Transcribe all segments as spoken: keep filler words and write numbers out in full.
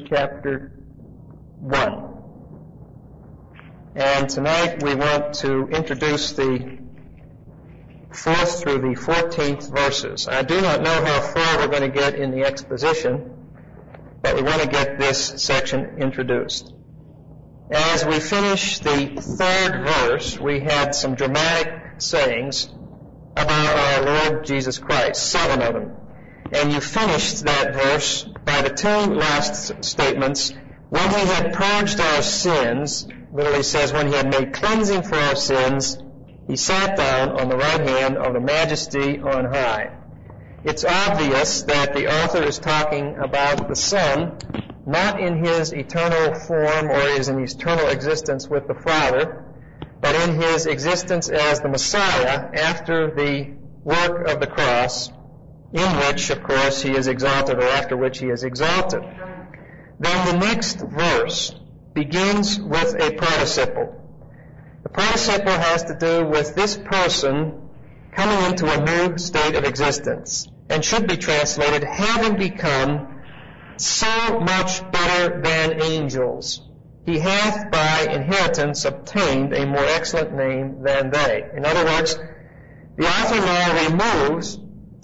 through chapter one. And tonight we want to introduce the fourth through the fourteenth verses. I do not know how far we're going to get in the exposition, but we want to get this section introduced. As we finish the third verse, we had some dramatic sayings about our Lord Jesus Christ, seven of them. And you finished that verse by the two last statements. When he had purged our sins, literally says when he had made cleansing for our sins, he sat down on the right hand of the Majesty on high. It's obvious that the author is talking about the Son, not in his eternal form or his eternal existence with the Father, but in his existence as the Messiah after the work of the cross, in which, of course, he is exalted, or after which he is exalted. Then the next verse begins with a participle. The participle has to do with this person coming into a new state of existence, and should be translated, having become so much better than angels. He hath by inheritance obtained a more excellent name than they. In other words, the author now removes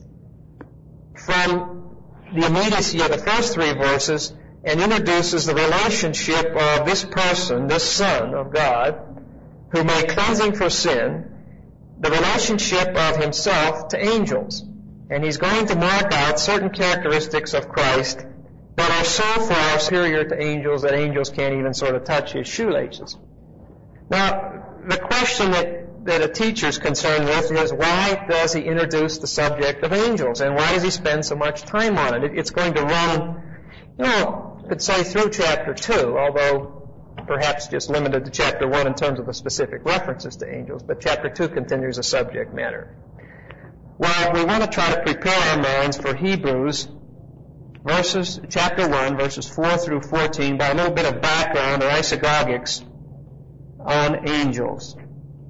from the immediacy of the first three verses and introduces the relationship of this person, this Son of God, who made cleansing for sin, the relationship of himself to angels. And he's going to mark out certain characteristics of Christ that are so far superior to angels that angels can't even sort of touch his shoelaces. Now, the question that, that a teacher's concerned with is, why does he introduce the subject of angels? And why does he spend so much time on it? it it's going to run, you know, you could say through chapter two, although perhaps just limited to chapter one in terms of the specific references to angels, but chapter two continues the subject matter. Well, we want to try to prepare our minds for Hebrews, verses, chapter one, verses four through fourteen, by a little bit of background or isagogics on angels.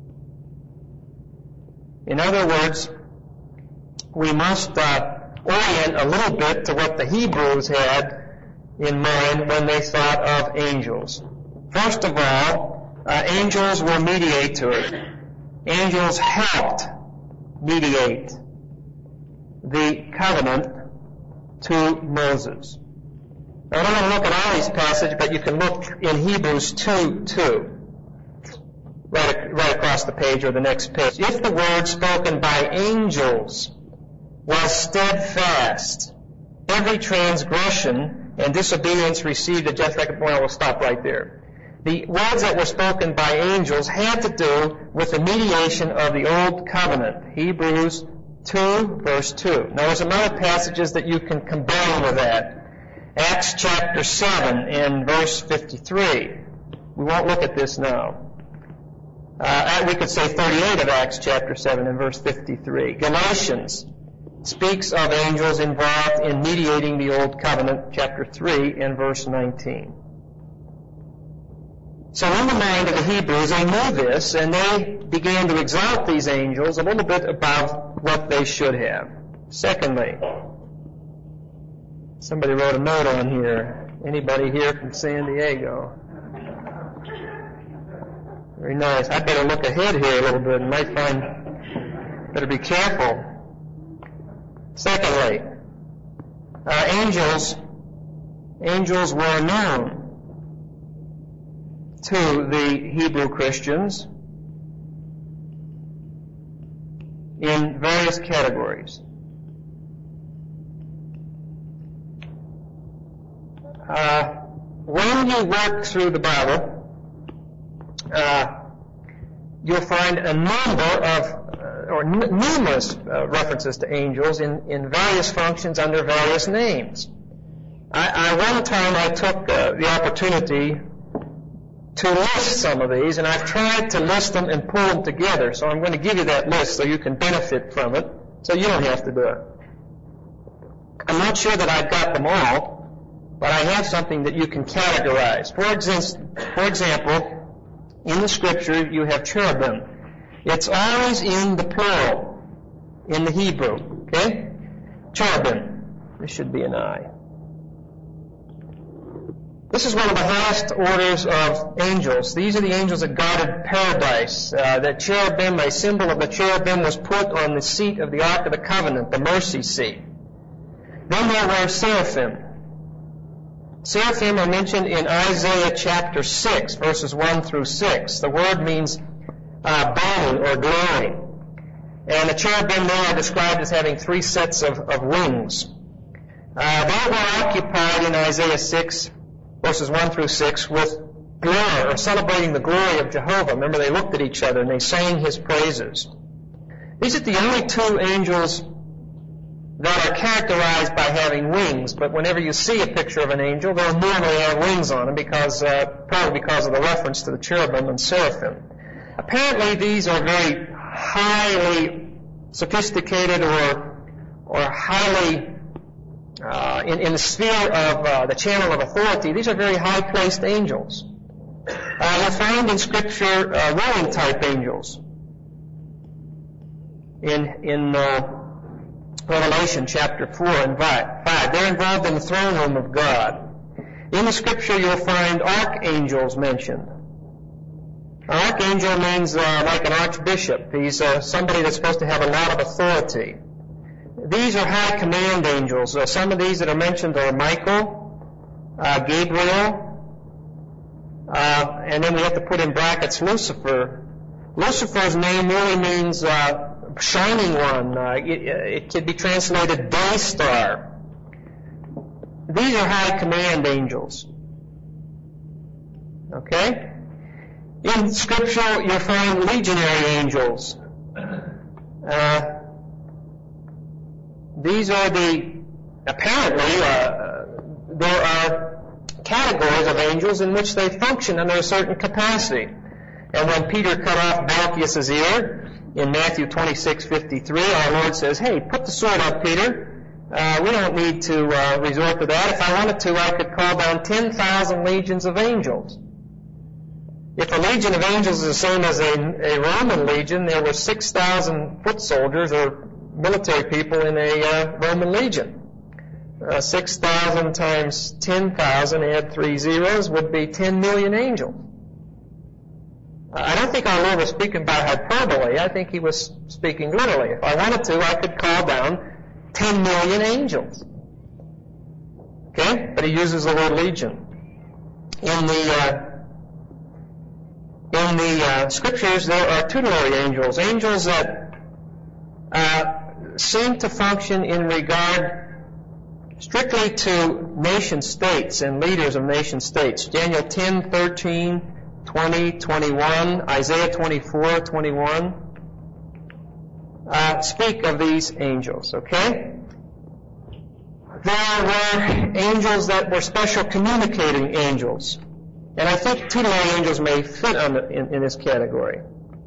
In other words, we must uh, orient a little bit to what the Hebrews had in mind when they thought of angels. First of all, uh, angels were mediators. Angels helped mediate the covenant to Moses. Now, I don't want to look at all these passages, but you can look in Hebrews two two, right, right across the page or the next page. If the word spoken by angels was steadfast, every transgression and disobedience received a just recompense. Well, we'll stop right there. The words that were spoken by angels had to do with the mediation of the Old Covenant. Hebrews two, verse two. Now, there's some other passages that you can combine with that. Acts chapter seven and verse fifty-three. We won't look at this now. Uh, we could say thirty-eight of Acts chapter seven and verse fifty-three. Galatians speaks of angels involved in mediating the Old Covenant, chapter three and verse nineteen. So in the mind of the Hebrews, they knew this, and they began to exalt these angels a little bit above what they should have. Secondly, somebody wrote a note on here. Anybody here from San Diego? Very nice. I better look ahead here a little bit and might find, better be careful. Secondly, uh, angels, angels were known to the Hebrew Christians in various categories. Uh, when you work through the Bible, uh, you'll find a number of or n- numerous uh, references to angels in, in various functions under various names. I, I one time I took uh, the opportunity to list some of these, and I've tried to list them and pull them together. So I'm going to give you that list so you can benefit from it, so you don't have to do it. I'm not sure that I've got them all, but I have something that you can categorize. For, exa- for example, in the Scripture you have cherubim. It's always in the plural in the Hebrew, okay? Cherubim. This should be an I. This is one of the highest orders of angels. These are the angels that guarded paradise. Uh, that cherubim, a symbol of the cherubim, was put on the seat of the Ark of the Covenant, the mercy seat. Then there were seraphim. Seraphim are mentioned in Isaiah chapter six, verses one through six. The word means uh, burning or glowing. And the cherubim there are described as having three sets of, of wings. Uh, they were occupied in Isaiah six, verses one through six, with glory, or celebrating the glory of Jehovah. Remember, they looked at each other and they sang his praises. These are the only two angels that are characterized by having wings, but whenever you see a picture of an angel, they'll normally have wings on them, because, uh, probably because of the reference to the cherubim and seraphim. Apparently, these are very highly sophisticated or, or highly Uh, in, in the sphere of uh, the channel of authority. These are very high-placed angels. Uh, you'll find in Scripture uh, ruling-type angels. In in uh, Revelation chapter four and five, they're involved in the throne room of God. In the Scripture, you'll find archangels mentioned. An archangel means uh, like an archbishop. He's uh, somebody that's supposed to have a lot of authority. These are high command angels. Uh, some of these that are mentioned are Michael, uh, Gabriel, uh, and then we have to put in brackets Lucifer. Lucifer's name really means uh, shining one. Uh, it, it could be translated day star. These are high command angels. Okay? In Scripture, you'll find legionary angels. Uh, These are the, apparently, uh, there are categories of angels in which they function under a certain capacity. And when Peter cut off Malchus's ear in Matthew twenty-six fifty-three, our Lord says, hey, put the sword up, Peter. Uh, we don't need to uh, resort to that. If I wanted to, I could call down ten thousand legions of angels. If a legion of angels is the same as a, a Roman legion, there were six thousand foot soldiers or military people in a uh, Roman legion. Uh, six thousand times ten thousand, add three zeros, would be ten million angels. Uh, I don't think our Lord was speaking by hyperbole. I think he was speaking literally. If I wanted to, I could call down ten million angels. Okay? But he uses the word legion. In the, uh, in the uh, Scriptures, there are tutelary angels, angels that uh, seem to function in regard strictly to nation states and leaders of nation states. Daniel ten, thirteen, twenty, twenty-one, Isaiah twenty-four, twenty-one uh, speak of these angels, okay? There were angels that were special communicating angels. And I think tutelary angels may fit under, in, in this category.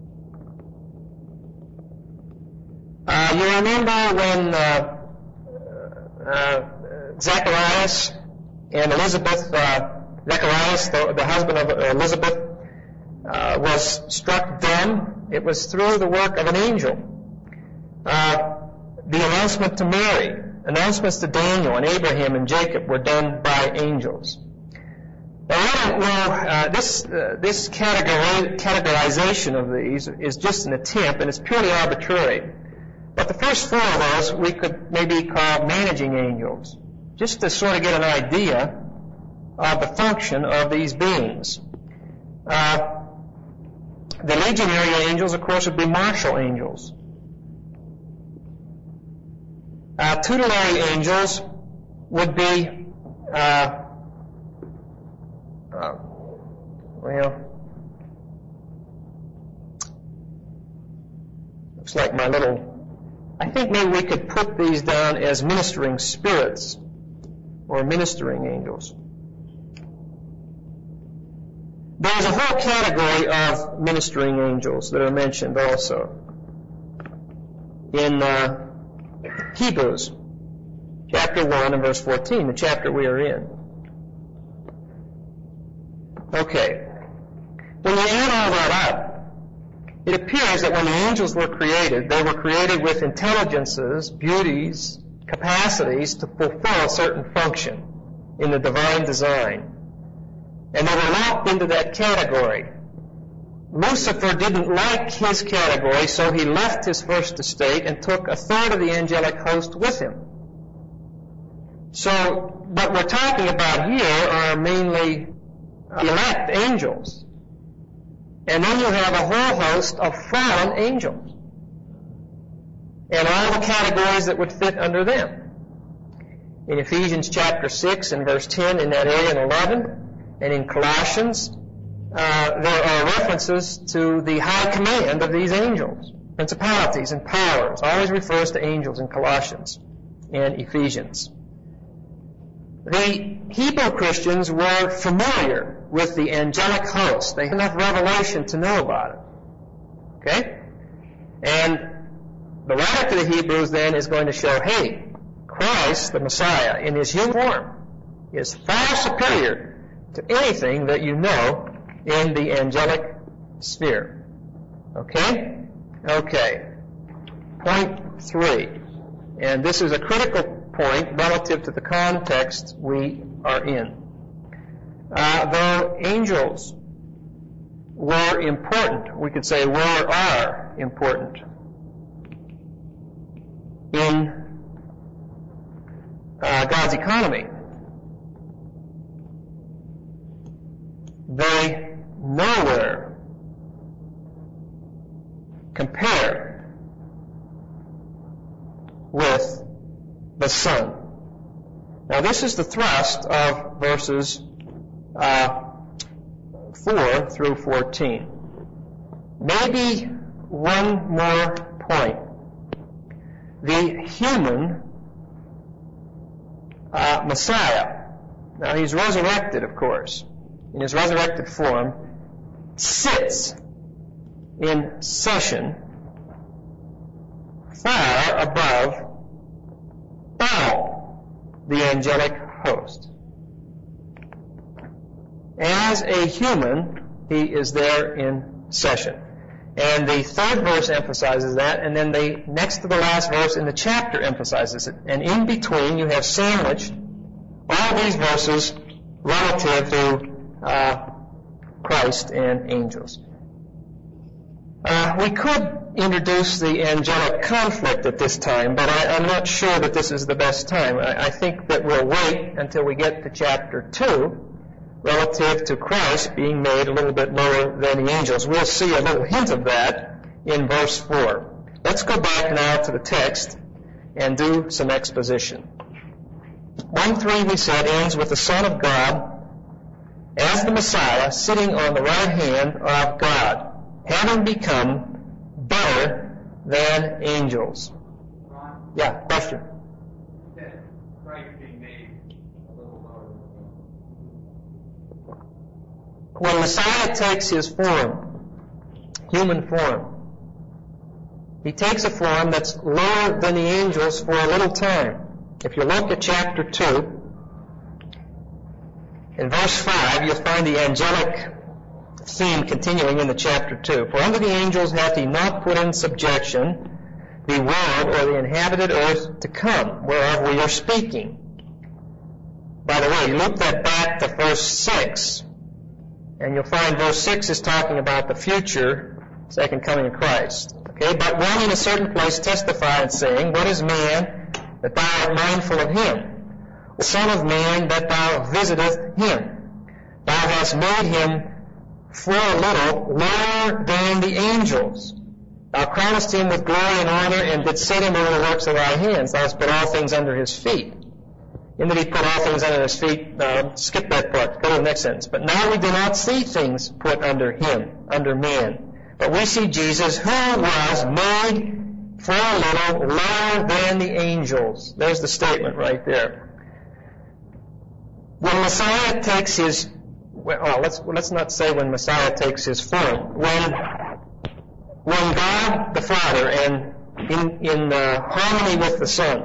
Uh, you remember when uh, uh, Zacharias and Elizabeth, uh, Zacharias, the, the husband of Elizabeth, uh, was struck dumb? It was through the work of an angel. Uh, the announcement to Mary, announcements to Daniel and Abraham and Jacob were done by angels. Now, I don't know, uh, this, uh, this categori- categorization of these is just an attempt, and it's purely arbitrary. But the first four of those we could maybe call managing angels, just to sort of get an idea of the function of these beings. Uh, the legionary angels, of course, would be martial angels. Uh, tutelary angels would be, uh, uh, well, looks like my little, I think maybe we could put these down as ministering spirits or ministering angels. There's a whole category of ministering angels that are mentioned also in uh, Hebrews chapter one and verse fourteen, the chapter we are in. Okay. When you add all that up, it appears that when the angels were created, they were created with intelligences, beauties, capacities to fulfill a certain function in the divine design. And they were locked into that category. Lucifer didn't like his category, so he left his first estate and took a third of the angelic host with him. So what we're talking about here are mainly elect angels. And then you have a whole host of fallen angels. And all the categories that would fit under them. In Ephesians chapter six and verse ten, in that area, and eleven, and in Colossians, uh, there are references to the high command of these angels. Principalities and powers. Always refers to angels in Colossians and Ephesians. The Hebrew Christians were familiar with the angelic host. They had enough revelation to know about it. Okay? And the writer to the Hebrews then is going to show, hey, Christ, the Messiah, in his human form, is far superior to anything that you know in the angelic sphere. Okay? Okay. Point three. And this is a critical point relative to the context we are in. Uh, though angels were important, we could say were, are important in uh, God's economy, they nowhere compare with the Son. Now this is the thrust of verses uh, four through fourteen. Maybe one more point. The human uh, Messiah, now he's resurrected, of course, in his resurrected form, sits in session far above all the angelic host. As a human, he is there in session. And the third verse emphasizes that, and then the next to the last verse in the chapter emphasizes it. And in between, you have sandwiched all these verses relative to uh, Christ and angels. Uh, we could introduce the angelic conflict at this time, but I, I'm not sure that this is the best time. I, I think that we'll wait until we get to chapter two, relative to Christ being made a little bit lower than the angels. We'll see a little hint of that in verse four. Let's go back now to the text and do some exposition. one three, we said, ends with the Son of God as the Messiah sitting on the right hand of God, having become better than angels. Ron? Yeah, question. You said Christ being made a little lower than When Messiah takes his form, human form, he takes a form that's lower than the angels for a little time. If you look at chapter two, in verse five, you'll find the angelic theme continuing in the chapter two. For unto the angels hath he not put in subjection the world or the inhabited earth to come, whereof we are speaking. By the way, you look that back to verse six, and you'll find verse six is talking about the future second coming of Christ. Okay, but one in a certain place testified, saying, What is man that thou art mindful of him? The Son of Man that thou visiteth him. Thou hast made him for a little lower than the angels. Thou crownest him with glory and honor, and didst set him over the works of thy hands. Thou hast put all things under his feet. In that he put all things under his feet, uh, skip that part, go to the next sentence. But now we do not see things put under him, under man. But we see Jesus, who was made for a little lower than the angels. There's the statement right there. When Messiah takes his, well, let's let's not say when Messiah takes his form. When when God the Father, and in in uh, harmony with the Son,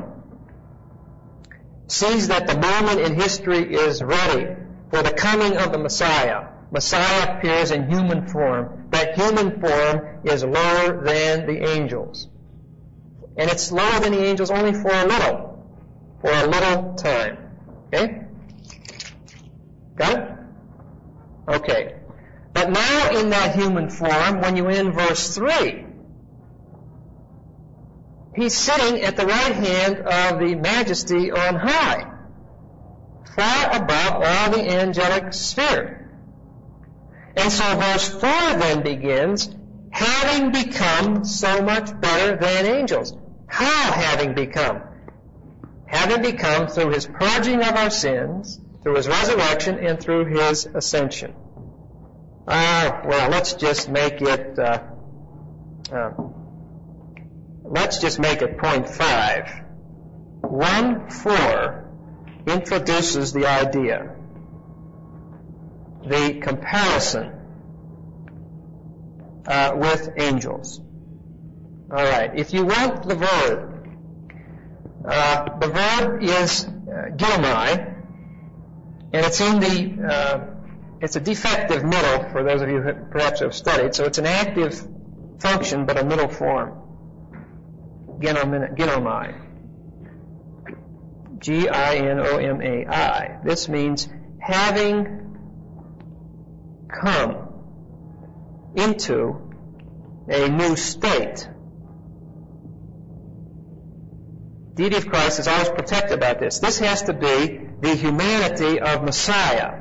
sees that the moment in history is ready for the coming of the Messiah, Messiah appears in human form. That human form is lower than the angels, and it's lower than the angels only for a little, for a little time. Okay. Got it? Okay. But now in that human form, when you end verse three, he's sitting at the right hand of the majesty on high, far above all the angelic sphere. And so verse four then begins, having become so much better than angels. How having become? Having become through his purging of our sins, through his resurrection, and through his ascension. Ah, uh, well, let's just make it, uh, uh, let's just make it point five. one four introduces the idea, the comparison uh, with angels. All right, if you want the verb, uh, the verb is uh, gilmai, and it's in the, uh, it's a defective middle for those of you who perhaps have studied, so it's an active function but a middle form. Ginomai. G I N O M A I. This means having come into a new state. Deity of Christ is always protected about this. This has to be the humanity of Messiah.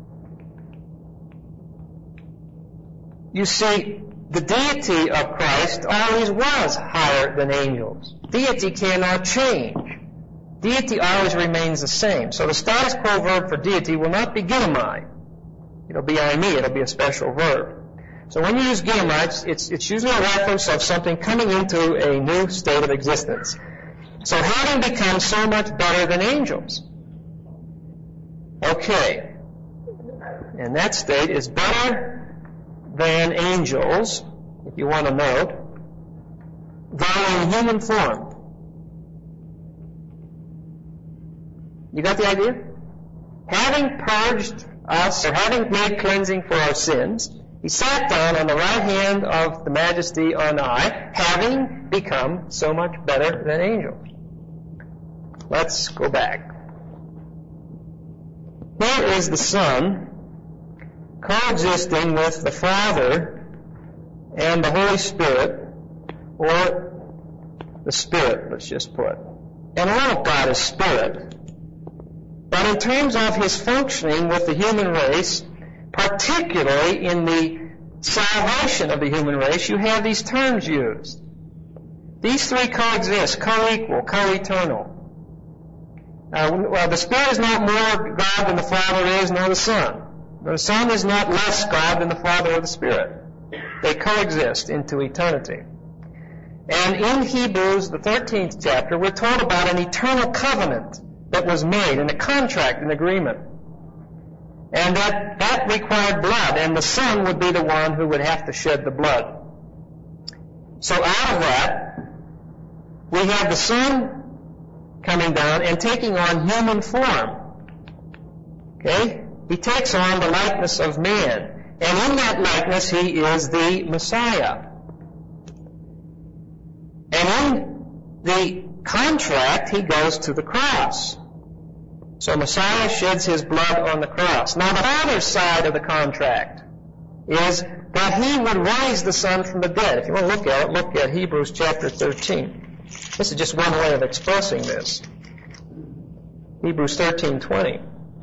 You see, the deity of Christ always was higher than angels. Deity cannot change. Deity always remains the same. So the status quo verb for deity will not be ginomai. It'll be aimi. It'll be a special verb. So when you use ginomai, it's, it's, it's usually a reference of something coming into a new state of existence. So having become so much better than angels. Okay. And that state is better than angels, if you want to note, though in human form. You got the idea? Having purged us, or having made cleansing for our sins, he sat down on the right hand of the majesty on high, having become so much better than angels. Let's go back. Here is the Son coexisting with the Father and the Holy Spirit, or the Spirit, let's just put. And all of God is Spirit. But in terms of his functioning with the human race, particularly in the salvation of the human race, you have these terms used. These three coexist, co-equal, co-eternal. Uh, well, the Spirit is not more God than the Father is, nor the Son. The Son is not less God than the Father or the Spirit. They coexist into eternity. And in Hebrews, the thirteenth chapter, we're told about an eternal covenant that was made, and a contract, an agreement. And that, that required blood, and the Son would be the one who would have to shed the blood. So out of that, we have the Son coming down and taking on human form. Okay? He takes on the likeness of man. And in that likeness, he is the Messiah. And in the contract, he goes to the cross. So Messiah sheds his blood on the cross. Now the other side of the contract is that he would raise the Son from the dead. If you want to look at it, look at Hebrews chapter thirteen. This is just one way of expressing this. Hebrews thirteen twenty.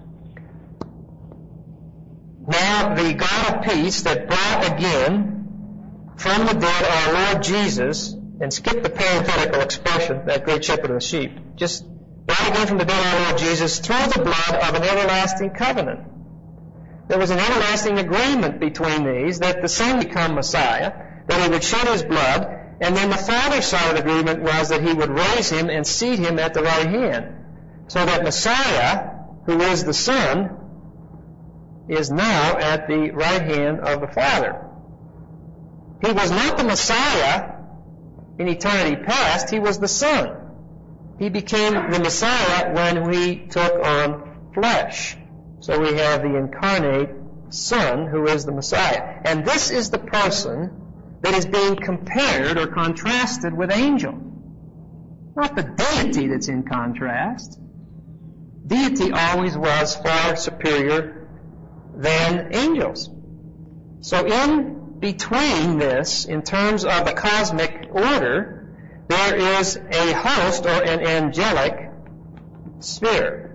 Now the God of peace that brought again from the dead our Lord Jesus, and skip the parenthetical expression, that great shepherd of the sheep, just brought again from the dead our Lord Jesus through the blood of an everlasting covenant. There was an everlasting agreement between these that the Son become Messiah, that he would shed his blood, and then the Father's side of the agreement was that he would raise him and seat him at the right hand. So that Messiah, who is the Son, is now at the right hand of the Father. He was not the Messiah in eternity past, he was the Son. He became the Messiah when he took on flesh. So we have the incarnate Son who is the Messiah. And this is the person that is being compared or contrasted with angel. Not the deity that's in contrast. Deity always was far superior than angels. So in between this, in terms of the cosmic order, there is a host or an angelic sphere.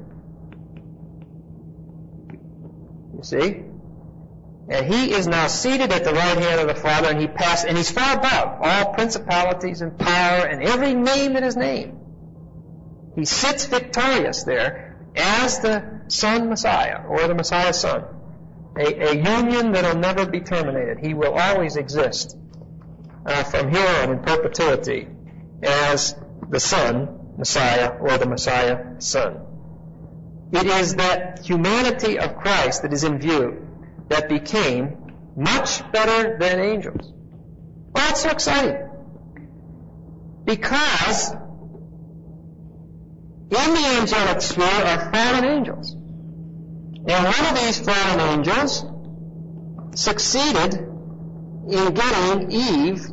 You see? And he is now seated at the right hand of the Father, and he passed, and he's far above all principalities and power and every name that is named. He sits victorious there as the Son Messiah, or the Messiah's Son. A, a union that will never be terminated. He will always exist uh, from here on in perpetuity as the Son Messiah, or the Messiah Son. It is that humanity of Christ that is in view that became much better than angels. Oh, it's so exciting. Because in the angelic sphere are fallen angels. And one of these fallen angels succeeded in getting Eve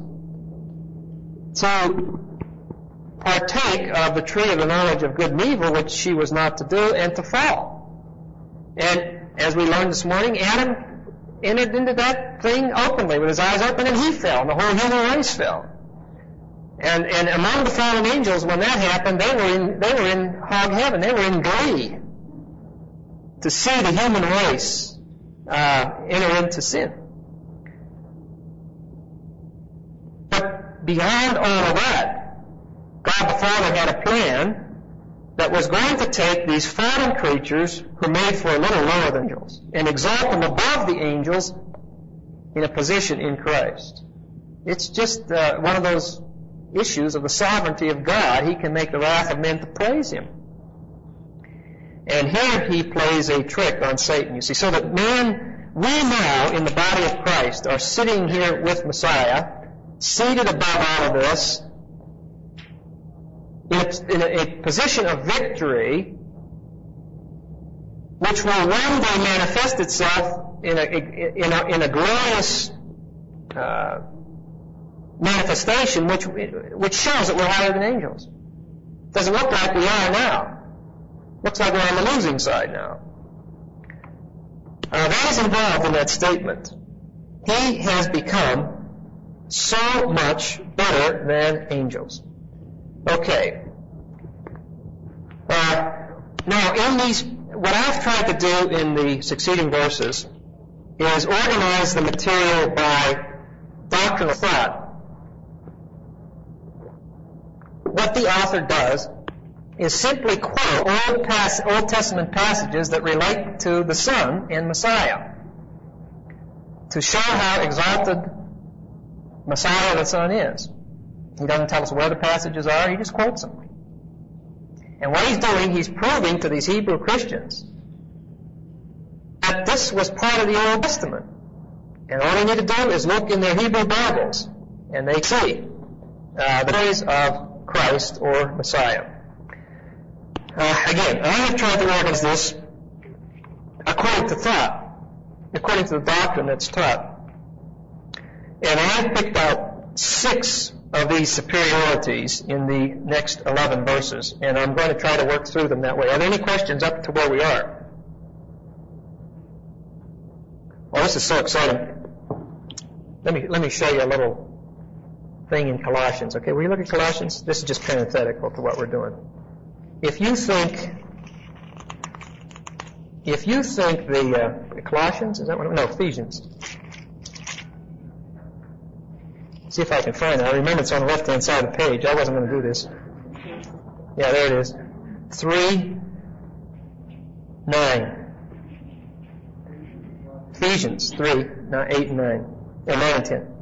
to partake of the tree of the knowledge of good and evil, which she was not to do, and to fall. And as we learned this morning, Adam entered into that thing openly with his eyes open, and he fell, and the whole human race fell. And and among the fallen angels, when that happened, they were in they were in hog heaven. They were in glee to see the human race uh, enter into sin. But beyond all of that, God the Father had a plan that was going to take these fallen creatures who made for a little lower than angels and exalt them above the angels in a position in Christ. It's just uh, one of those issues of the sovereignty of God. He can make the wrath of men to praise Him. And here He plays a trick on Satan, you see, so that man, we now in the body of Christ are sitting here with Messiah, seated above all of this, in a, in a, a position of victory, which will one day manifest itself in a, in a, in a glorious uh, manifestation, which which shows that we're higher than angels. Doesn't look like we are now. Looks like we're on the losing side now. Uh, that is involved in that statement. He has become so much better than angels. Okay. Uh, now, in these, what I've tried to do in the succeeding verses is organize the material by doctrinal thought. What the author does is simply quote Old, pas- Old Testament passages that relate to the Son and Messiah to show how exalted Messiah the Son is. He doesn't tell us where the passages are, he just quotes them. And what he's doing, he's proving to these Hebrew Christians that this was part of the Old Testament. And all they need to do is look in their Hebrew Bibles, and they see uh, the ways of Christ or Messiah. Uh, again, I have tried to organize this according to thought, according to the doctrine that's taught. And I've picked out six of these superiorities in the next eleven verses, and I'm going to try to work through them that way. Are there any questions up to where we are? Well, this is so exciting. Let me let me show you a little thing in Colossians. Okay, will you look at Colossians? This is just parenthetical to what we're doing. If you think, if you think the uh, Colossians, is that what? No, Ephesians. See if I can find it. I remember it's on the left-hand side of the page. I wasn't going to do this. Yeah, there it is. Three, nine. Ephesians three, nine, eight, and nine, and nine and ten.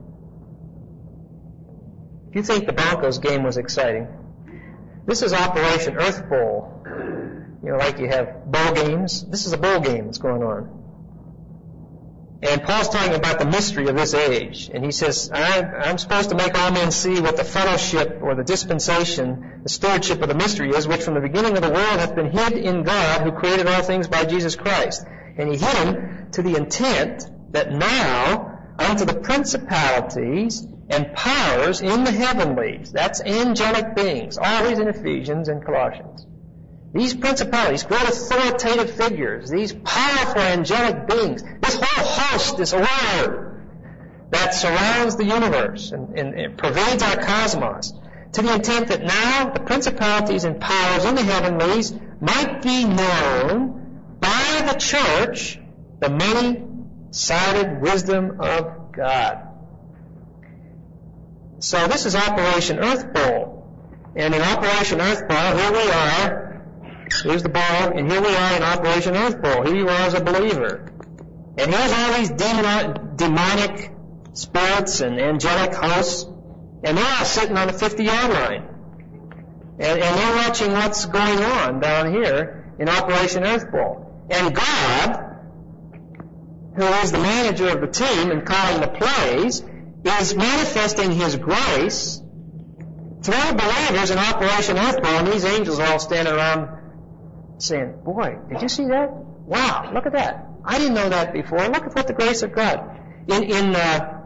If you think the Broncos game was exciting, this is Operation Earth Bowl. You know, like you have bowl games. This is a bowl game that's going on. And Paul's talking about the mystery of this age. And he says, I'm, I'm supposed to make all men see what the fellowship or the dispensation, the stewardship of the mystery is, which from the beginning of the world hath been hid in God, who created all things by Jesus Christ. And he hid him to the intent that now unto the principalities and powers in the heavenlies, that's angelic beings, always in Ephesians and Colossians, these principalities, great authoritative figures, these powerful angelic beings, this whole host, this order that surrounds the universe and, and, and pervades our cosmos, to the intent that now the principalities and powers in the heavenlies might be known by the church, the many-sided wisdom of God. So this is Operation Earth Bowl. And in Operation Earth Bowl, here we are. Here's the ball, and here we are in Operation Earth Bowl. Here you are as a believer. And here's all these demon, demonic spirits and angelic hosts, and they're all sitting on the fifty-yard line. And, and they're watching what's going on down here in Operation Earth Bowl. And God, who is the manager of the team and calling the plays, is manifesting His grace through believers in Operation Earth Bowl, and these angels are all standing around saying, boy, did you see that? Wow, look at that. I didn't know that before. Look at what the grace of God. In in uh,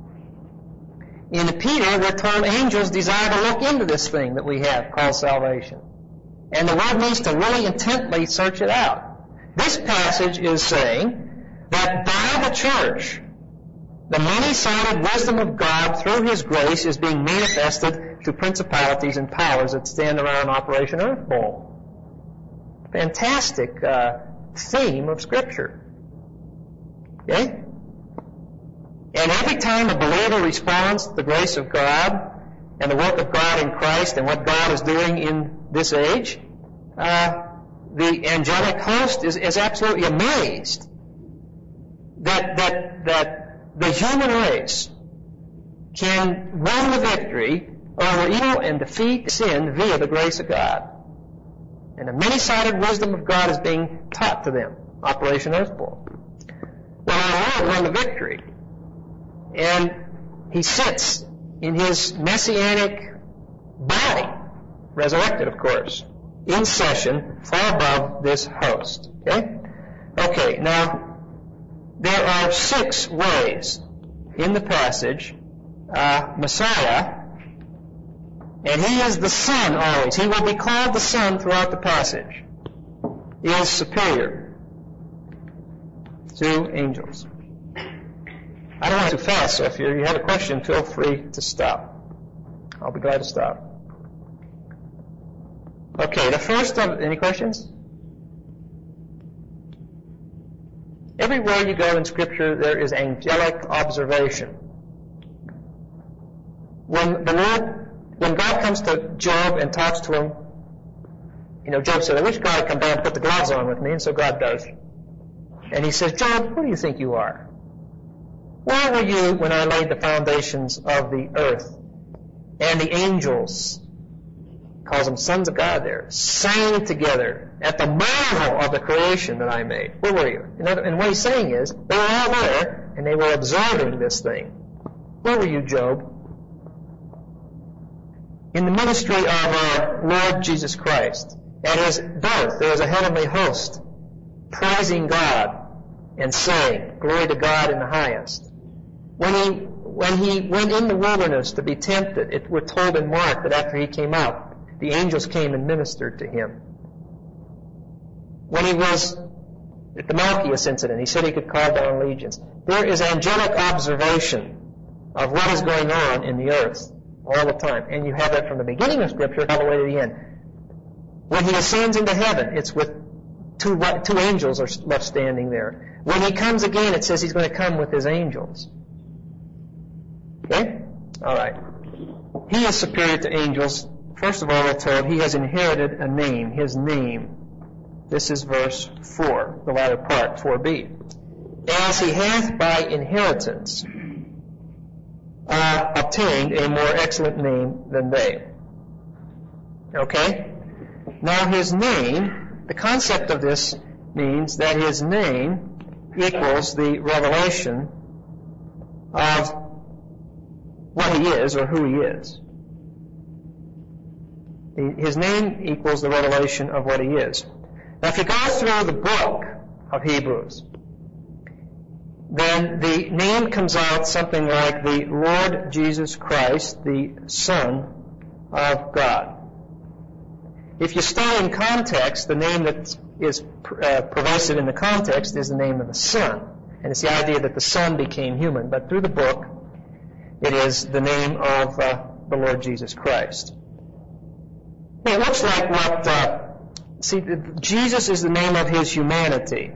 in Peter, we're told angels desire to look into this thing that we have called salvation. And the Word needs to really intently search it out. This passage is saying that by the church, the many-sided wisdom of God through His grace is being manifested to principalities and powers that stand around Operation Earth Bowl. Fantastic uh, theme of Scripture. Okay? And every time a believer responds to the grace of God and the work of God in Christ and what God is doing in this age, uh, the angelic host is, is absolutely amazed that that that the human race can win the victory over evil and defeat sin via the grace of God. And the many-sided wisdom of God is being taught to them. Operation Earth Bowl. Well, our Lord won the victory. And He sits in His messianic body, resurrected, of course, in session far above this host. Okay? Okay, now, there are six ways in the passage uh, Messiah, and He is the Son always. He will be called the Son throughout the passage. He is superior to angels. I don't want to too fast, so if you have a question, feel free to stop. I'll be glad to stop. Okay, the first of... Any questions? Everywhere you go in Scripture, there is angelic observation. When the Lord, when God comes to Job and talks to him, you know, Job said, I wish God would come down and put the gloves on with me, and so God does. And he says, Job, who do you think you are? Where were you when I laid the foundations of the earth? And the angels, calls them sons of God there, sang together at the marvel of the creation that I made. Where were you? And what he's saying is, they were all there, and they were observing this thing. Where were you, Job? In the ministry of our Lord Jesus Christ, at His birth, there was a heavenly host praising God and saying, glory to God in the highest. When he, when he went in the wilderness to be tempted, it, we're told in Mark that after He came out, the angels came and ministered to Him. When He was at the Malchus incident, He said He could call down legions. There is angelic observation of what is going on in the earth all the time. And you have that from the beginning of Scripture all the way to the end. When He ascends into heaven, it's with two, two angels are left standing there. When He comes again, it says He's going to come with His angels. Okay? All right. He is superior to angels. First of all, we're told He has inherited a name, His name. This is verse four, the latter part, four b. As He hath by inheritance uh, obtained a more excellent name than they. Okay? Now His name, the concept of this means that His name equals the revelation of what He is or who He is. His name equals the revelation of what He is. Now, if you go through the book of Hebrews, then the name comes out something like the Lord Jesus Christ, the Son of God. If you stay in context, the name that is uh, pervasive in the context is the name of the Son. And it's the idea that the Son became human. But through the book, it is the name of uh, the Lord Jesus Christ. Now, it looks like what... Uh, see, Jesus is the name of his humanity.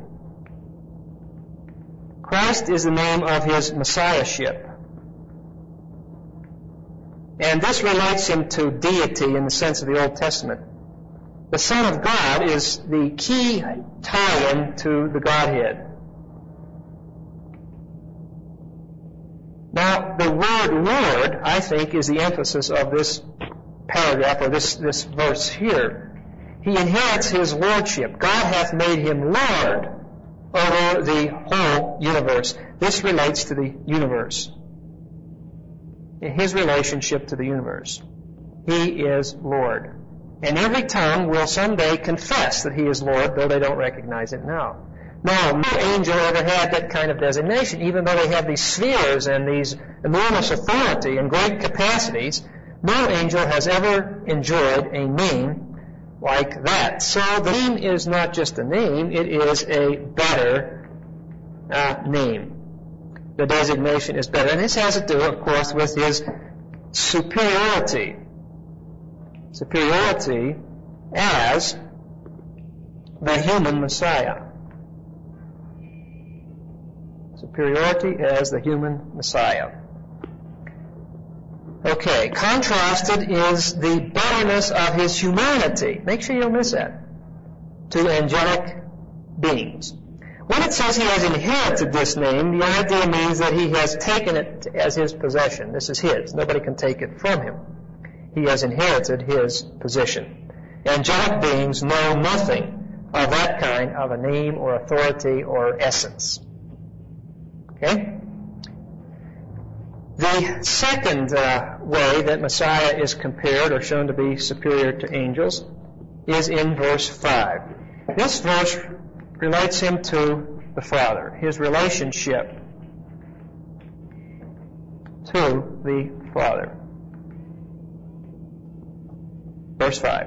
Christ is the name of his messiahship. And this relates him to deity in the sense of the Old Testament. The Son of God is the key tie-in to the Godhead. Now, the word Lord, I think, is the emphasis of this paragraph, or this, this verse here. He inherits his lordship. God hath made him Lord over the whole universe. This relates to the universe. In his relationship to the universe. He is Lord. And every tongue will someday confess that he is Lord, though they don't recognize it now. Now, no angel ever had that kind of designation, even though they have these spheres and these enormous authority and great capacities. No angel has ever enjoyed a name like that. So the name is not just a name, it is a better uh, name. The designation is better. And this has to do, of course, with his superiority. Superiority as the human Messiah. Superiority as the human Messiah. Okay, contrasted is the betterness of his humanity. Make sure you don't miss that. To angelic beings. When it says he has inherited this name, the idea means that he has taken it as his possession. This is his. Nobody can take it from him. He has inherited his position. Angelic beings know nothing of that kind of a name or authority or essence. Okay? The second uh, way that Messiah is compared or shown to be superior to angels is in verse five. This verse relates him to the Father, his relationship to the Father. Verse five.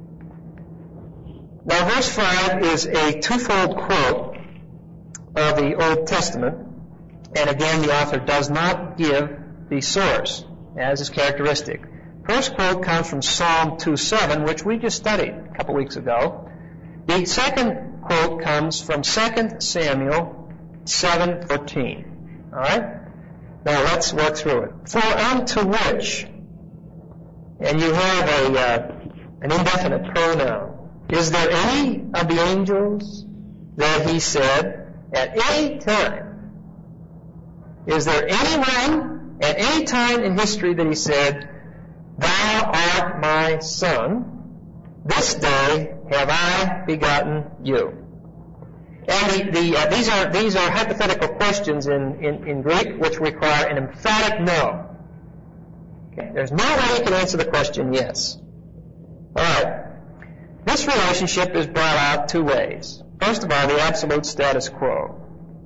Now, verse five is a twofold quote of the Old Testament, and again, the author does not give the source, as is characteristic. First quote comes from Psalm two seven, which we just studied a couple weeks ago. The second quote comes from Second Samuel seven fourteen. All right? Now let's work through it. For unto which, and you have a uh, an indefinite pronoun. Is there any of the angels that he said at any time? Is there anyone at any time in history that he said, "Thou art my son, this day have I begotten you"? And the, the, uh, these are these are hypothetical questions in, in, in Greek which require an emphatic no. Okay. There's no way you can answer the question yes. All right. This relationship is brought out two ways. First of all, the absolute status quo.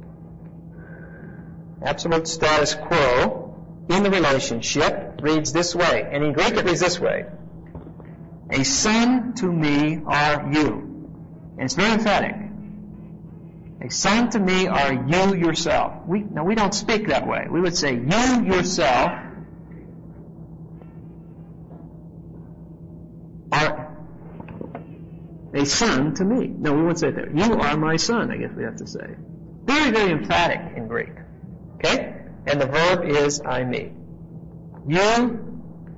Absolute status quo in the relationship reads this way. And in Greek it reads this way. A son to me are you. And it's very emphatic. A son to me are you yourself. We, now, we don't speak that way. We would say you yourself are a son to me. No, we wouldn't say that. You are my son, I guess we have to say. Very, very emphatic in Greek. Okay? And the verb is I, me. You,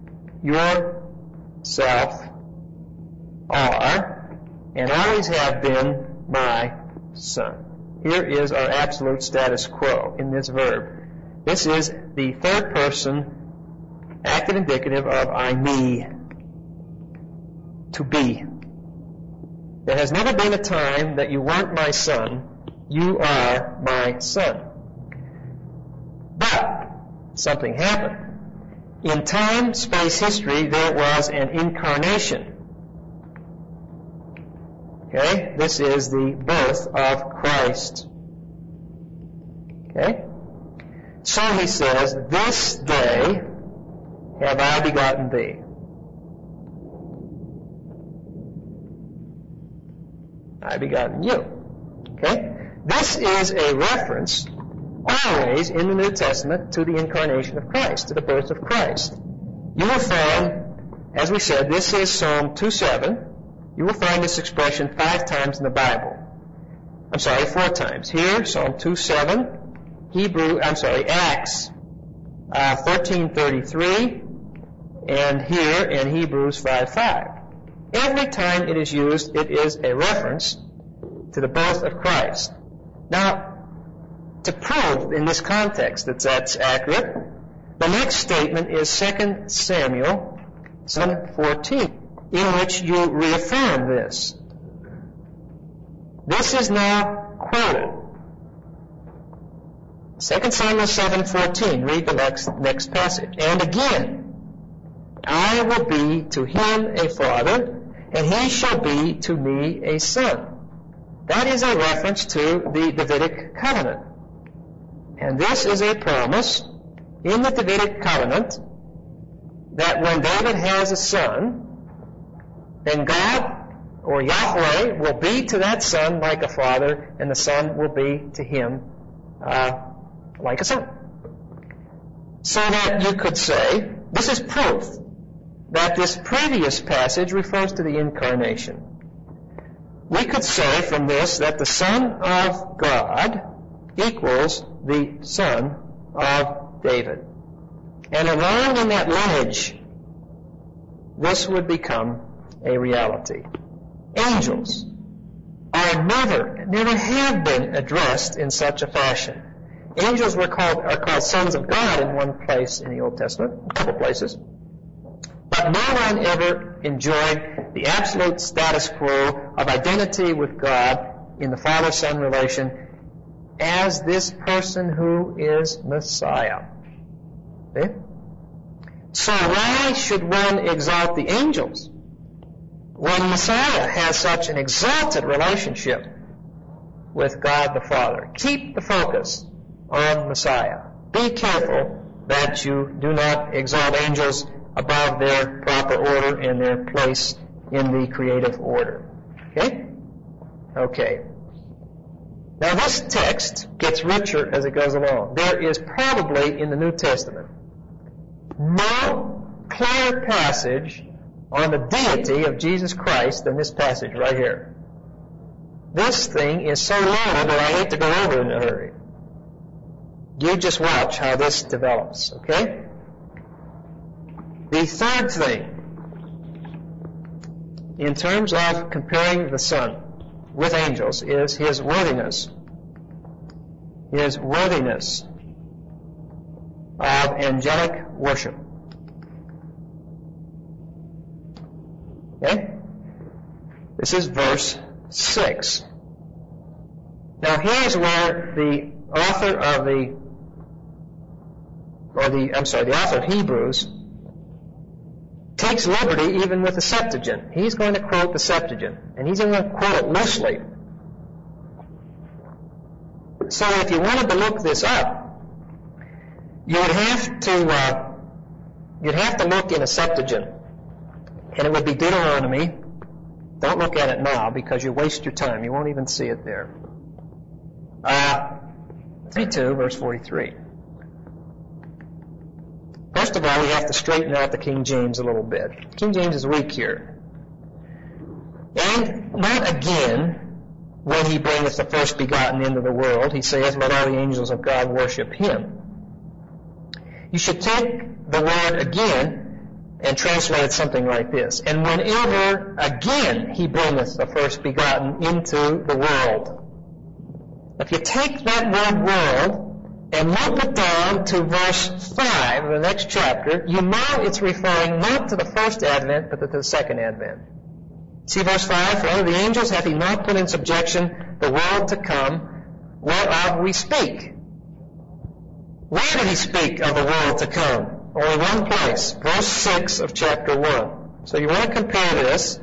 yourself, are, and always have been my son. Here is our absolute status quo in this verb. This is the third person active indicative of I, me. To be. There has never been a time that you weren't my son. You are my son. But something happened. In time, space, history, there was an incarnation. Okay? This is the birth of Christ. Okay? So he says, this day have I begotten thee. I begotten you. Okay? This is a reference always in the New Testament to the incarnation of Christ, to the birth of Christ. You will find, as we said, this is Psalm two seven. You will find this expression five times in the Bible. I'm sorry, four times. Here, Psalm two seven, Hebrew, I'm sorry, Acts uh, thirteen thirty-three, and here in Hebrews five five. Every time it is used, it is a reference to the birth of Christ. Now, to prove in this context that that's accurate, the next statement is Second Samuel seven fourteen, in which you reaffirm this. This is now quoted. Second Samuel seven fourteen, read the next, next passage. And again, I will be to him a father, and he shall be to me a son. That is a reference to the Davidic covenant. And this is a promise in the Davidic covenant that when David has a son, then God or Yahweh will be to that son like a father, and the son will be to him uh, like a son. So that you could say, this is proof that this previous passage refers to the incarnation. We could say from this that the Son of God equals the Son of David. And along in that lineage, this would become a reality. Angels are never, never have been addressed in such a fashion. Angels were called, are called sons of God in one place in the Old Testament, a couple places. But no one ever enjoyed the absolute status quo of identity with God in the Father-Son relation as this person who is Messiah. Okay? So why should one exalt the angels when Messiah has such an exalted relationship with God the Father? Keep the focus on Messiah. Be careful that you do not exalt angels above their proper order and their place in the creative order. Okay? Okay. Now this text gets richer as it goes along. There is probably in the New Testament no clearer passage on the deity of Jesus Christ than this passage right here. This thing is so long that I hate to go over in a hurry. You just watch how this develops, okay? The third thing, in terms of comparing the Son with angels, is his worthiness. His worthiness of angelic worship. Okay? This is verse six. Now here's where the author of the, or the, I'm sorry, the author of Hebrews takes liberty even with the Septuagint. He's going to quote the Septuagint, and he's going to quote it loosely. So if you wanted to look this up, you would have to uh, you'd have to look in a Septuagint, and it would be Deuteronomy. Don't look at it now because you waste your time. You won't even see it there. Uh, thirty-two, verse forty-three. First of all, we have to straighten out the King James a little bit. King James is weak here. And not again, when he bringeth the first begotten into the world, he saith, let all the angels of God worship him. You should take the word again and translate it something like this. And whenever again he bringeth the first begotten into the world. If you take that word world and move it down to verse five of the next chapter, you know it's referring not to the first advent, but to the second advent. See verse five, for under the angels hath he not put in subjection the world to come, whereof we speak. Where did he speak of the world to come? Only one place, verse six of chapter one. So you want to compare this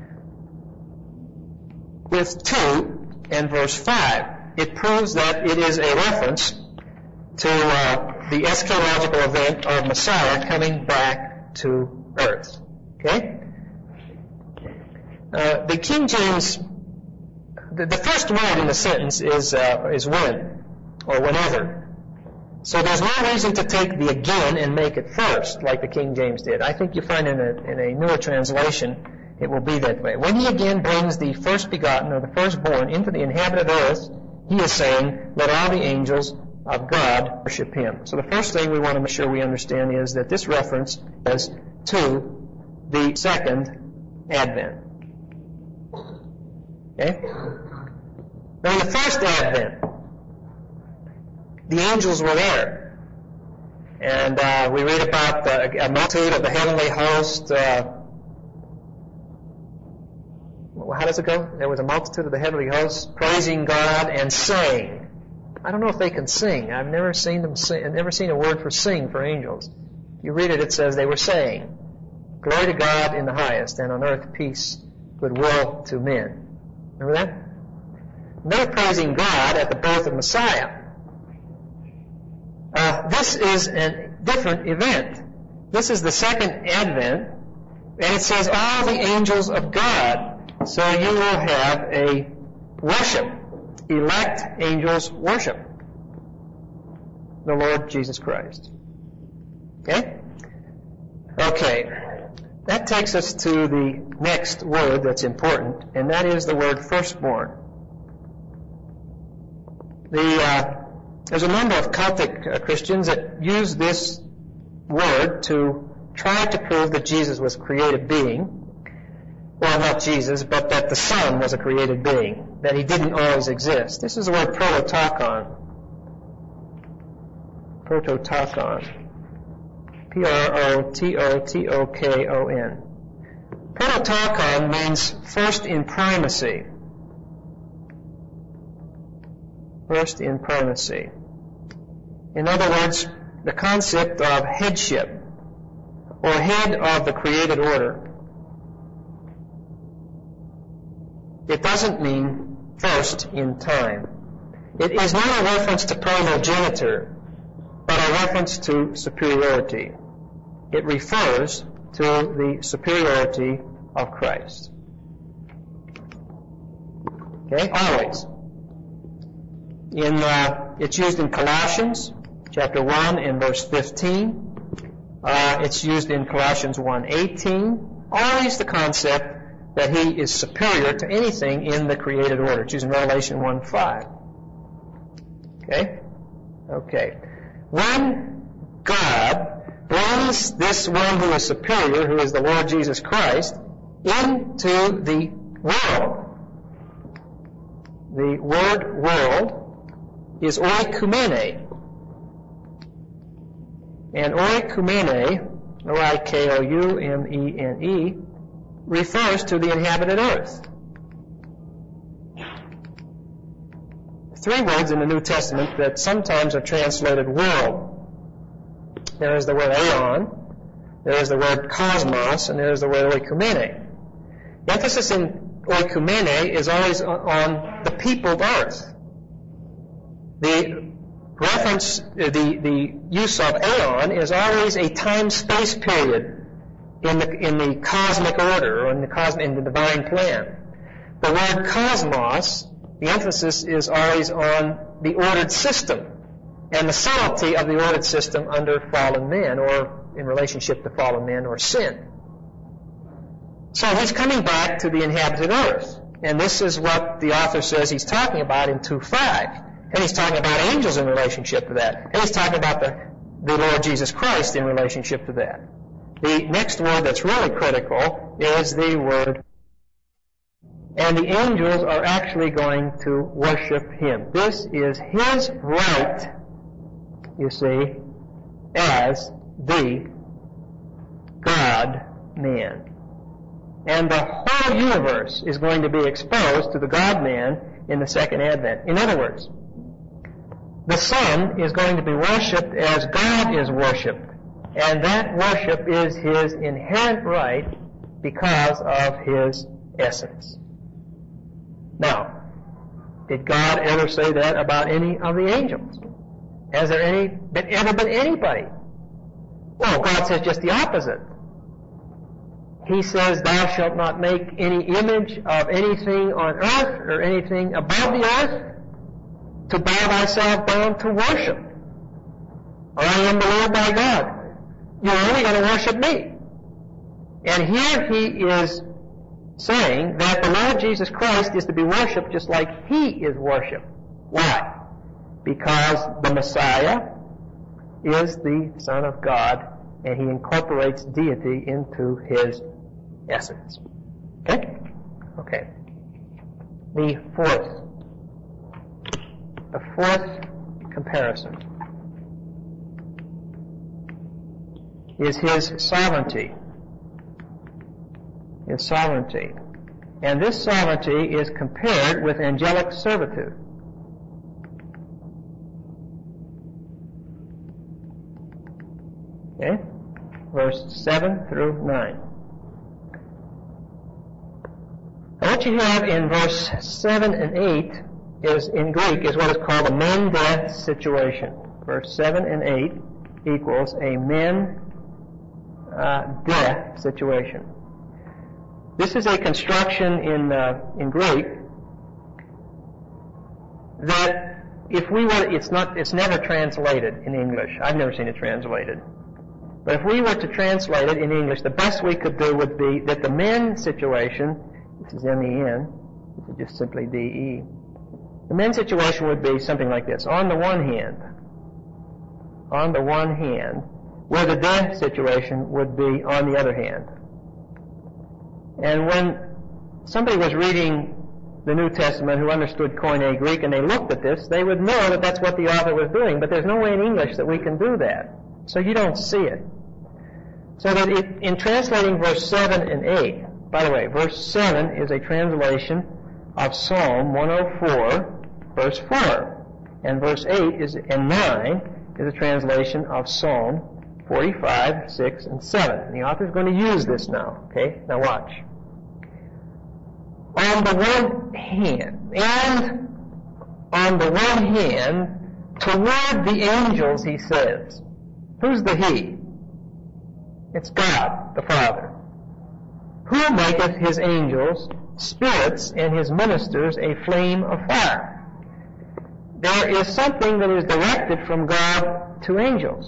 with two and verse five. It proves that it is a reference to uh, the eschatological event of Messiah coming back to earth. Okay? Uh, the King James the, the first word in the sentence is uh, is when, or whenever. So there's no reason to take the again and make it first, like the King James did. I think you find in a, in a newer translation, it will be that way. When he again brings the first begotten, or the firstborn, into the inhabited earth, he is saying, let all the angels of God worship him. So the first thing we want to make sure we understand is that this reference is to the second advent. Okay? Now in the first advent, the angels were there. And uh, we read about the, a multitude of the heavenly host. Uh, how does it go? There was a multitude of the heavenly hosts praising God and saying. I don't know if they can sing. I've never seen them sing. I've never seen a word for sing for angels. If you read it, it says they were saying, glory to God in the highest, and on earth peace, goodwill to men. Remember that? They're praising God at the birth of Messiah. Uh, this is a different event. This is the second advent, and it says all the angels of God. So you will have a worship, elect angels worship the Lord Jesus Christ. Okay? Okay. That takes us to the next word that's important, and that is the word firstborn. The uh, There's a number of Celtic uh, Christians that use this word to try to prove that Jesus was a created being. Well, not Jesus, but that the Son was a created being, that he didn't always exist. This is the word prototokon. Prototokon. P R O T O T O K O N. Prototokon means first in primacy. First in primacy. In other words, the concept of headship, or head of the created order. It doesn't mean first in time. It is not a reference to primogeniture, but a reference to superiority. It refers to the superiority of Christ. Okay, always. In, uh, it's used in Colossians chapter one and verse fifteen. Uh, it's used in Colossians one eighteen. Always the concept that he is superior to anything in the created order. It's used in Revelation one five. Okay? Okay. When God brings this one who is superior, who is the Lord Jesus Christ, into the world, the word world is oikumene. And oikumene, O I K O U M E N E, refers to the inhabited earth. Three words in the New Testament that sometimes are translated world. There is the word aeon, there is the word cosmos, and there is the word oikumene. The emphasis in oikumene is always on the peopled earth. The reference, the, the use of aeon is always a time-space period in the, in the cosmic order, or in the, cosmic, in the divine plan. The word cosmos, the emphasis is always on the ordered system, and the subtlety of the ordered system under fallen man, or in relationship to fallen man, or sin. So he's coming back to the inhabited earth, and this is what the author says he's talking about in two five. And he's talking about angels in relationship to that. And he's talking about the, the Lord Jesus Christ in relationship to that. The next word that's really critical is the word, and the angels are actually going to worship him. This is his right, you see, as the God-man. And the whole universe is going to be exposed to the God-man in the second advent. In other words, the Son is going to be worshipped as God is worshipped. And that worship is his inherent right because of his essence. Now, did God ever say that about any of the angels? Has there any been, ever been anybody? Well, God says just the opposite. he says, thou shalt not make any image of anything on earth or anything above the earth to bow thyself down to worship. I am the Lord thy God. You're only going to worship me. And here he is saying that the Lord Jesus Christ is to be worshipped just like he is worshipped. Why? Because the Messiah is the Son of God, and he incorporates deity into his essence. Okay? Okay. The fourth. The fourth comparison is his sovereignty. His sovereignty. And this sovereignty is compared with angelic servitude. Okay? Verse seven through nine. Now what you have in verse seven and eight is, in Greek, is what is called a men-death situation. Verse seven and eight equals a men uh, death situation. This is a construction in uh, in Greek that if we were, it's not, it's never translated in English. I've never seen it translated. But if we were to translate it in English, the best we could do would be that the men situation, this is M E N, this is just simply D E, the men situation would be something like this. On the one hand, on the one hand, where the death situation would be on the other hand. And when somebody was reading the New Testament who understood Koine Greek and they looked at this, they would know that that's what the author was doing, but there's no way in English that we can do that. So you don't see it. So that it, in translating verse seven and eight, by the way, verse seven is a translation of Psalm one oh four, verse four. And verse eight is, and nine is a translation of Psalm forty-five, six, and seven. And the author is going to use this now. Okay? Now watch. On the one hand, and on the one hand, toward the angels, he says. Who's the he? It's God, the Father. Who maketh his angels spirits and his ministers a flame of fire? There is something that is directed from God to angels.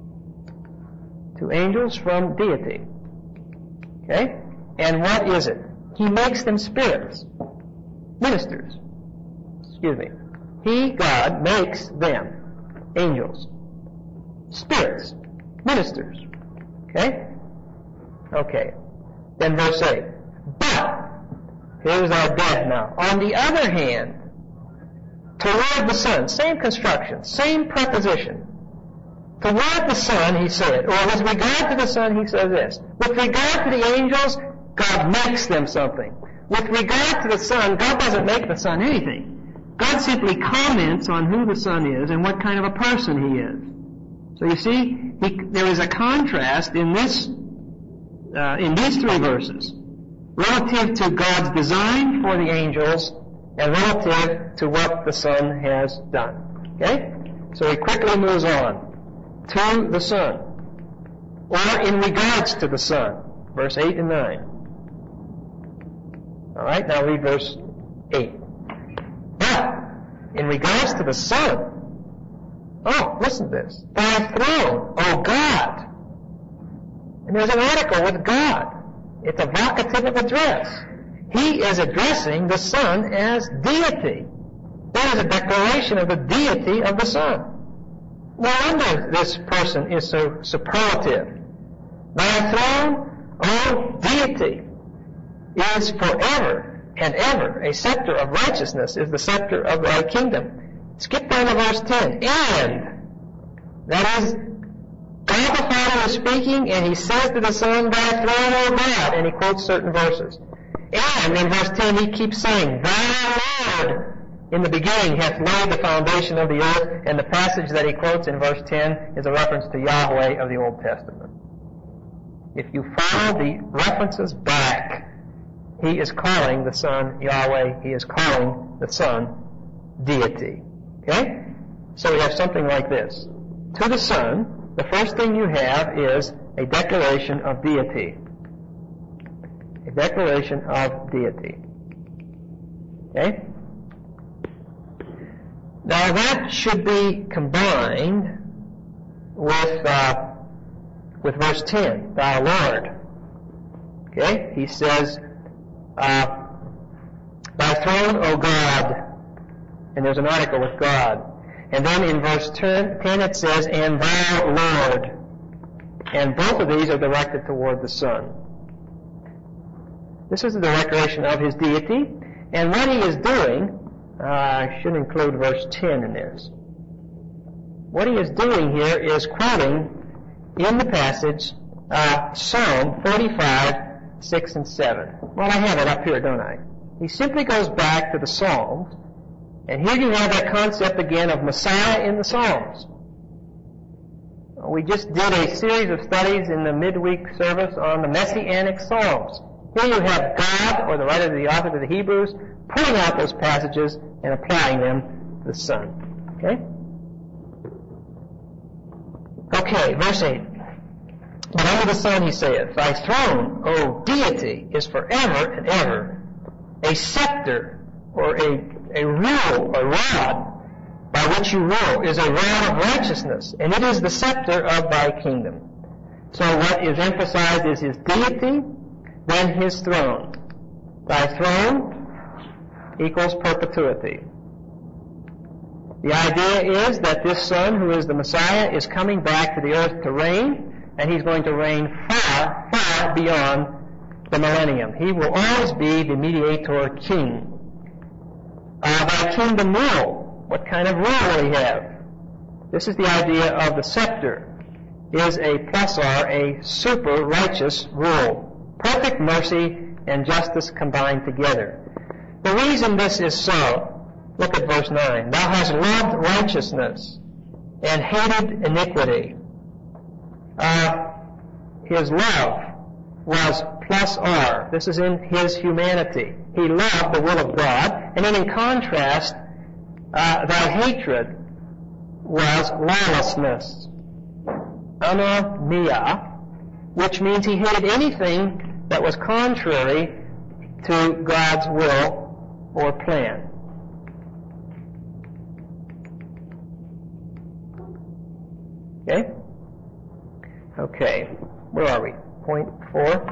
To angels from deity. Okay? And what is it? He makes them spirits. Ministers. Excuse me. He, God, makes them angels. Spirits. Ministers. Okay? Okay. Then verse eight. But, here's our death now. On the other hand, toward the Son, same construction, same preposition. Toward the Son, he said, or with regard to the Son, he says this. With regard to the angels, God makes them something. With regard to the Son, God doesn't make the Son anything. God simply comments on who the Son is and what kind of a person he is. So you see, he, there is a contrast in this, uh, in these three verses, relative to God's design for the angels and relative to what the Son has done. Okay? So he quickly moves on to the Son, or in regards to the Son, verse eight and nine. All right, now read verse eight. But in regards to the Son, oh, listen to this. Thy throne, O God. And there's an article with God. It's a vocative of address. He is addressing the Son as deity. That is a declaration of the deity of the Son. No wonder this person is so superlative. Thy throne, O deity, is forever and ever. A scepter of righteousness is the scepter of thy kingdom. Skip down to verse ten. And, that is, God the Father is speaking, and he says to the Son, thy throne, O God, and he quotes certain verses. And in verse ten he keeps saying, thy Lord, in the beginning, hath laid the foundation of the earth, and the passage that he quotes in verse ten is a reference to Yahweh of the Old Testament. If you follow the references back, he is calling the Son Yahweh, he is calling the Son deity. Okay? So we have something like this. To the Son, the first thing you have is a declaration of deity. A declaration of deity. Okay? Now that should be combined with uh, with verse ten, Thou Lord. Okay? He says, uh, Thy throne, O God. And there's an article with God. And then in verse ten it says, And Thou Lord. And both of these are directed toward the Son. This is the declaration of His deity. And what He is doing, uh, I should include verse ten in this. What He is doing here is quoting in the passage uh, Psalm forty-five, six and seven. Well, I have it up here, don't I? He simply goes back to the Psalms, and here you have that concept again of Messiah in the Psalms. We just did a series of studies in the midweek service on the Messianic Psalms. Here you have God, or the writer, the author to the Hebrews, pulling out those passages and applying them to the Son. Okay? Okay, verse eight. But under the Son he saith, Thy throne, O deity, is forever and ever. A scepter, or a, a rule, a rod, by which you rule, is a rod of righteousness, and it is the scepter of Thy kingdom. So what is emphasized is His deity, then His throne. Thy throne equals perpetuity. The idea is that this Son, who is the Messiah, is coming back to the earth to reign, and He's going to reign far, far beyond the millennium. He will always be the mediator king. Uh, Thy kingdom rule. What kind of rule will He have? This is the idea of the scepter. Is a plus R, a super righteous rule. Perfect mercy and justice combined together. The reason this is so, look at verse nine. Thou hast loved righteousness and hated iniquity. Uh, his love was plus R. This is in His humanity. He loved the will of God. And then in contrast, uh, thy hatred was lawlessness. Anomia, which means he hated anything that was contrary to God's will or plan. Okay? Okay. Where are we? Point four.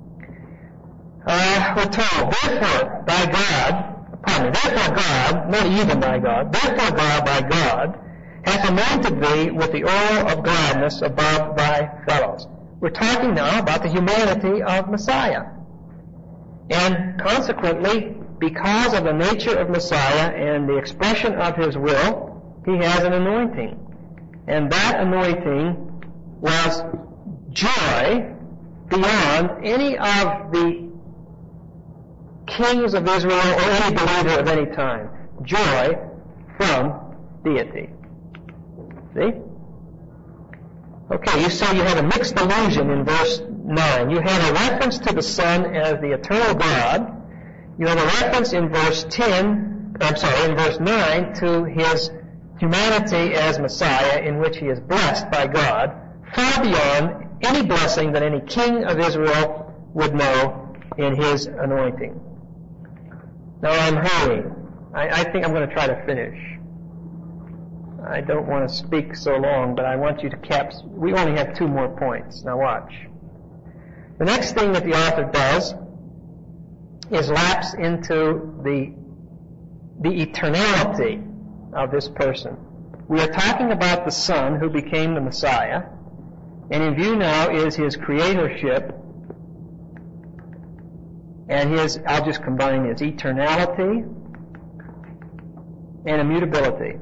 Uh, we're told, therefore, thy God, pardon me, therefore God, not even thy God, therefore God, thy God, hath anointed thee with the oil of gladness above thy fellows. We're talking now about the humanity of Messiah. And consequently, because of the nature of Messiah and the expression of His will, He has an anointing. And that anointing was joy beyond any of the kings of Israel or any believer of any time. Joy from deity. See? Okay, you saw you had a mixed allusion in verse nine. You had a reference to the Son as the eternal God. You have a reference in verse ten, I'm sorry, in verse nine to His humanity as Messiah, in which He is blessed by God, far beyond any blessing that any king of Israel would know in His anointing. Now I'm hurrying. I, I think I'm going to try to finish. I don't want to speak so long, but I want you to caps. We only have two more points. Now watch. The next thing that the author does is lapse into the the eternality of this person. We are talking about the Son who became the Messiah, and in view now is His creatorship and His, I'll just combine His eternality and immutability.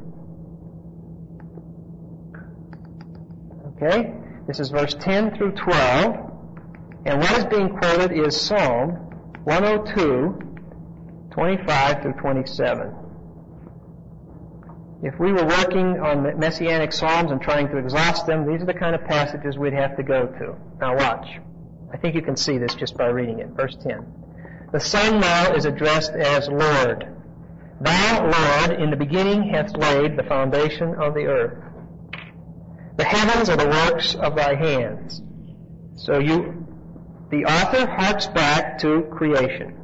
Okay? This is verse ten through twelve, and what is being quoted is Psalm one oh two, twenty-five through twenty-seven. If we were working on Messianic Psalms and trying to exhaust them, these are the kind of passages we'd have to go to. Now watch. I think you can see this just by reading it. Verse ten. The Son now is addressed as Lord. Thou, Lord, in the beginning hast laid the foundation of the earth. The heavens are the works of Thy hands. So you the author harks back to creation.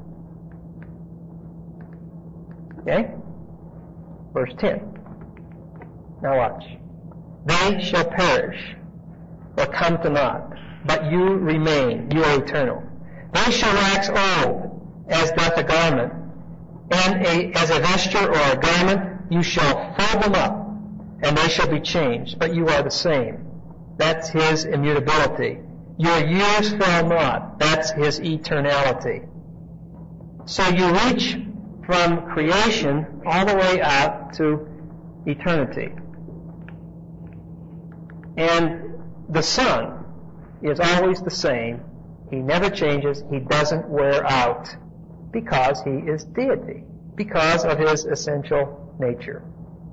Okay? Verse ten. Now watch. They shall perish or come to naught, but you remain. You are eternal. They shall wax old, as doth a garment, and a, as a vesture or a garment, you shall fold them up, and they shall be changed, but you are the same. That's His immutability. Your years fail not. That's His eternality. So you reach from creation all the way out to eternity. And the Son is always the same. He never changes. He doesn't wear out because He is deity, because of His essential nature.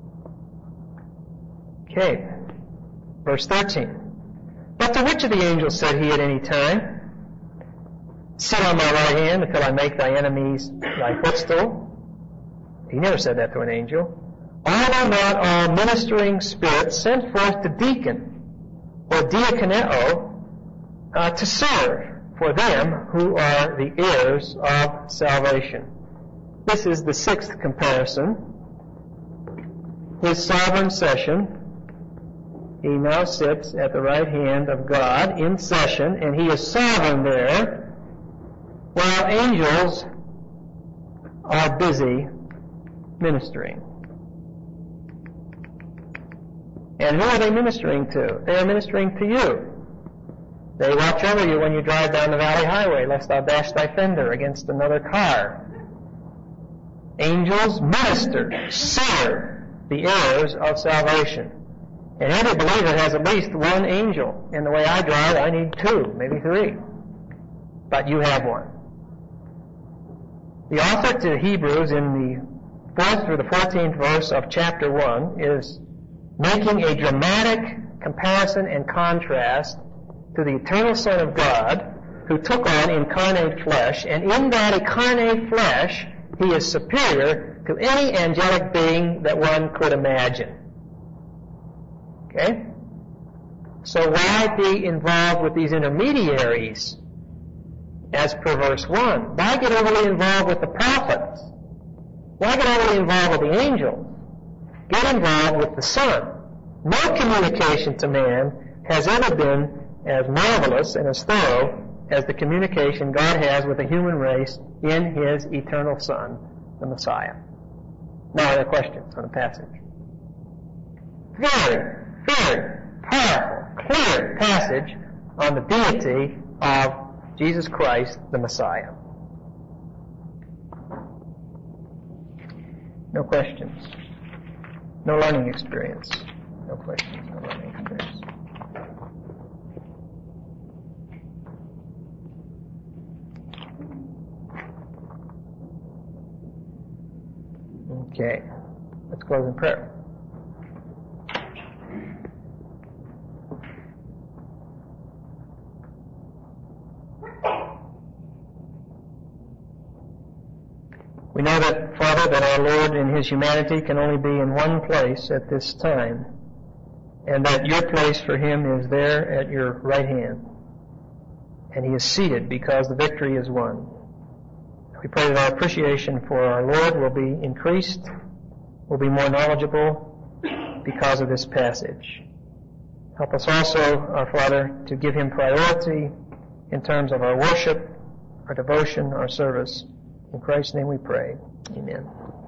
Okay, verse thirteen. But to which of the angels said He at any time, sit on my right hand until I make thy enemies thy footstool? He never said that to an angel. Are not all ministering spirits sent forth to deacon or diakoneo uh, to serve for them who are the heirs of salvation? This is the sixth comparison. His sovereign session. He now sits at the right hand of God in session, and He is sovereign there, while angels are busy ministering. And who are they ministering to? They are ministering to you. They watch over you when you drive down the valley highway, lest thou dash thy fender against another car. Angels minister, serve the heirs of salvation. And every believer has at least one angel. In the way I drive, I need two, maybe three. But you have one. The author to Hebrews in the fourth through the fourteenth verse of chapter one is making a dramatic comparison and contrast to the eternal Son of God who took on incarnate flesh, and in that incarnate flesh He is superior to any angelic being that one could imagine. Okay? So why be involved with these intermediaries as per verse one? Why get overly involved with the prophets? Why get overly involved with the angels? Get involved with the Son. No communication to man has ever been as marvelous and as thorough as the communication God has with the human race in His eternal Son, the Messiah. Now, are there questions on the passage? Very, very powerful, clear passage on the deity of Jesus Christ, the Messiah. No questions. No learning experience. No questions, no learning experience. Okay. Let's close in prayer. We know that, Father, that our Lord in His humanity can only be in one place at this time, and that your place for Him is there at your right hand. And He is seated because the victory is won. We pray that our appreciation for our Lord will be increased, will be more knowledgeable because of this passage. Help us also, our Father, to give Him priority in terms of our worship, our devotion, our service. In Christ's name we pray. Amen.